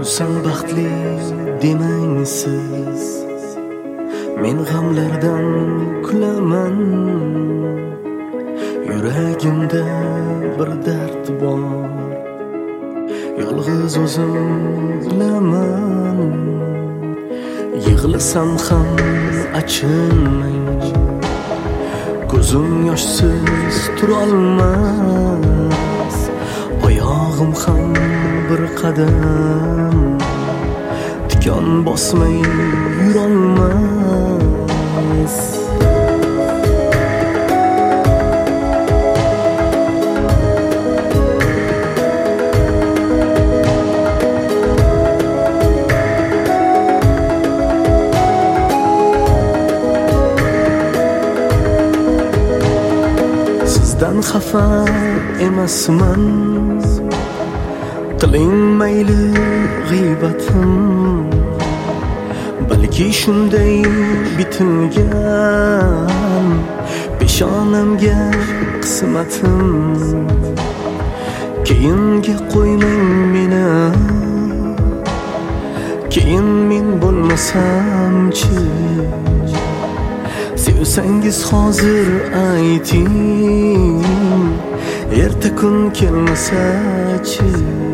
Kulsam baxtli demang siz, men g'amlardan kulaman. Yuragimda bir dard bor, yolg'iz o'zim bilaman. Yig'lasam ham achinmang, ko'zim yoshsiz turolmas. Oyog'im ham bir qadam tikon bosmay yurolmas. Sizdan xafa emasman, qiling mayli g'iybatim. Balki shunday bitilgan peshonamga qismatim. Keyinga qo'ymang meni, keyin men bo'lmasamchi. Sevsangiz hozir ayting, erta kun kelmasachi.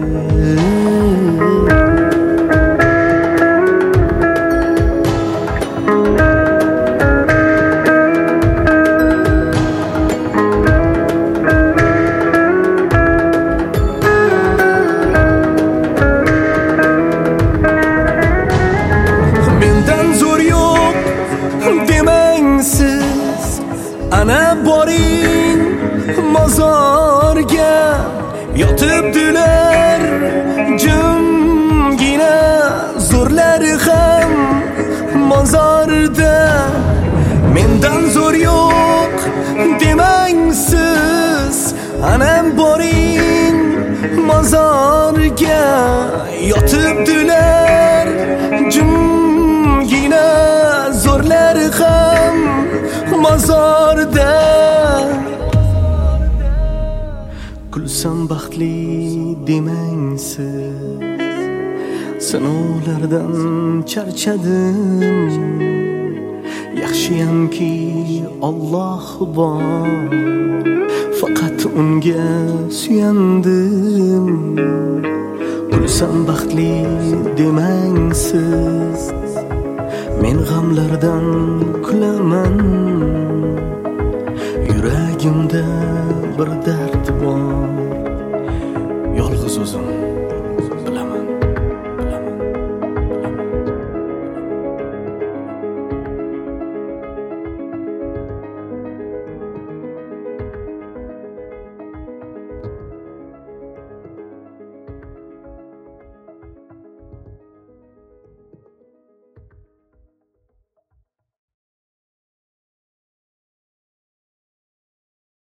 Mendan zo'r yo'q demang siz, ana boring mozorga. Yotibdilar jimgina, zo'rlari ham mozorda. Mendan zo'r yo'q demang siz, ana boring mozorga. Yotibdilar jimgina, zo'rlari ham mozorda. Kulsam baxtli demang siz, sinovlardan charchadim. Yaxshiyamki Alloh bor, faqat unga suyandim. Kulsam baxtli demang siz, men g'amlardan kulaman. Yuragimda bir dard bor,